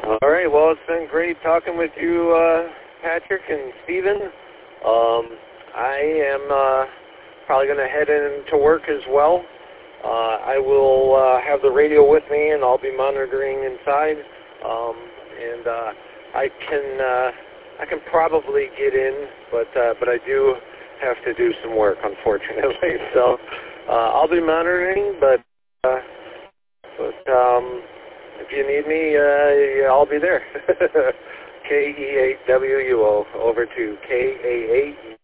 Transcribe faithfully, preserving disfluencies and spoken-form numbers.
All right. Well, it's been great talking with you, uh, Patrick and Steven. Um, I am uh, probably going to head into work as well. Uh, I will uh, have the radio with me, and I'll be monitoring inside. Um, and uh, I can uh, I can probably get in, but uh, but I do have to do some work, unfortunately. So uh, I'll be monitoring, but uh, but um, if you need me, uh, I'll be there. K E eight W U O over to K A eight